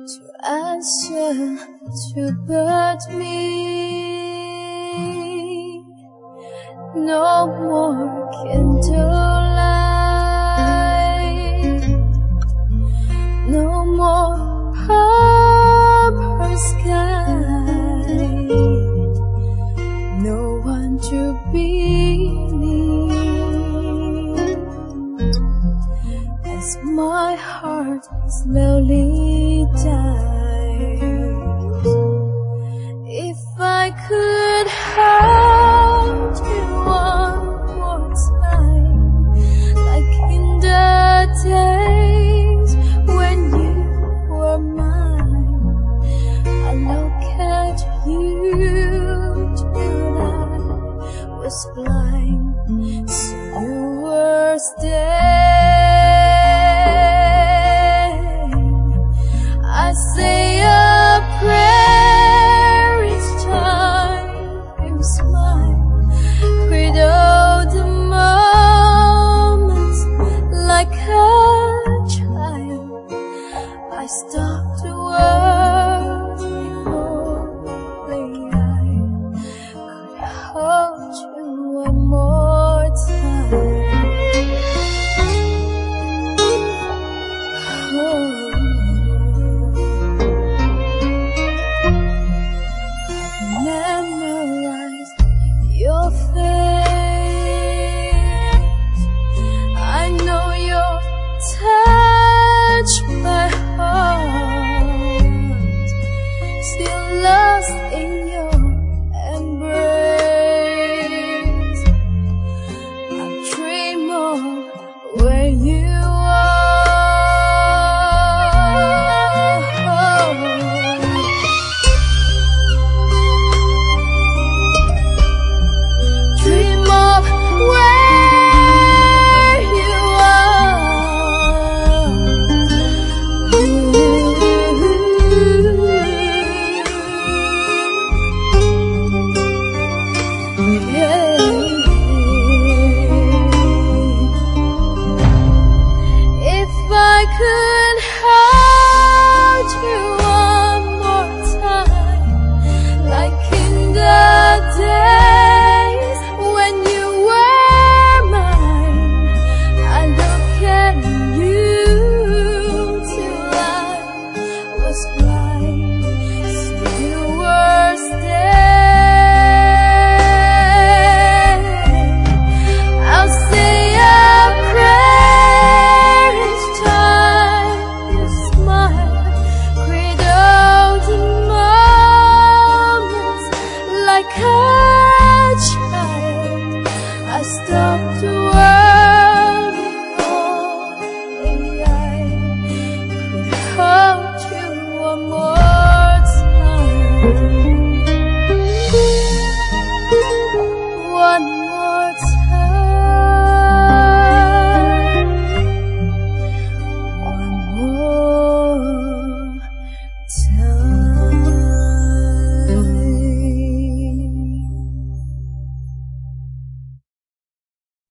to answer to but me. No more candlelight, no more purple sky, no one to be near, as my heart slowly dies. If I could hold you one more time, like in the days when you were mine, I look at you till I was blind, so you were staying. I say a prayer each time you smile, cradle the moments like a child. I stop the world before I could hold you one more time. Memorize your face. I know your touch, my heart still lost in your embrace. I dream of where you are. Dream of where you are. If I could hold you one more time, like in the days when you were mine, I look at you till I was blind, so you were staying. I'll say a prayer each time you smile, cradle the moments like a child. I stop the world